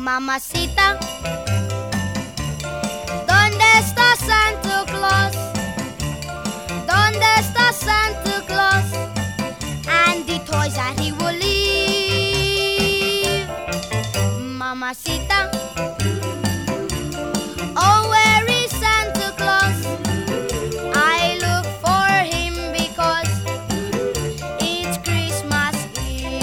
Mamacita, ¿dónde está Santa Claus? ¿Dónde está Santa Claus? And the toys that he will leave. Mamacita, oh, where is Santa Claus? I look for him because it's Christmas Eve.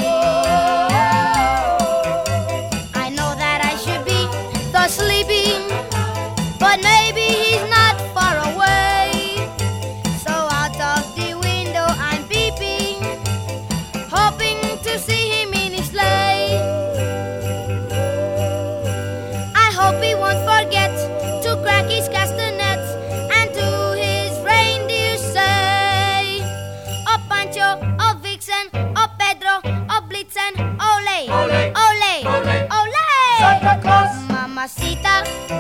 I know that I should be sleeping, but maybe he's not far away. So out of the window I'm peeping, hoping to see him in his sleigh. I hope he won't forget to crack his castanets and to his reindeer say, oh Pancho, oh Vixen, oh Pedro, oh Blitzen, ole, ole, ole, ole, ole. Santa Claus. Mamacita,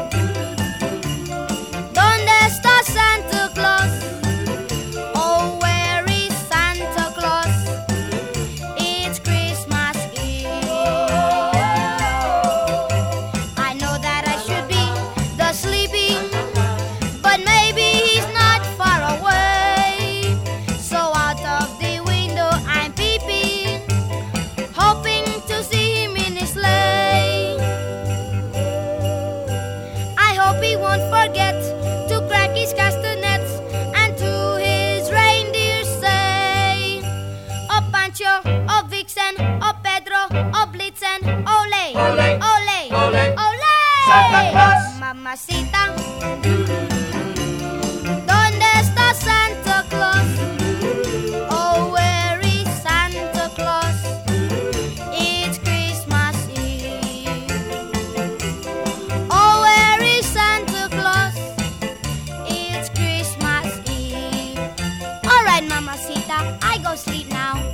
¿dónde está Santa Claus? Oh, where is Santa Claus? It's Christmas Eve. I know that I should be sleeping, but maybe he's not far away. So out of the window I'm peeping, hoping to see him in his sleigh. I hope he won't forget to crack his castanets and to his reindeer say, oh Pancho, oh Vixen, oh Pedro, oh Blitzen, ole, Ole, ole, ole, ole. Santa Claus. Mamacita, ¿dónde está Santa Claus? Oh, where is Santa Claus? It's Christmas Eve. Oh, where is Santa Claus? It's Christmas Eve. All right, Mamacita, I go sleep now.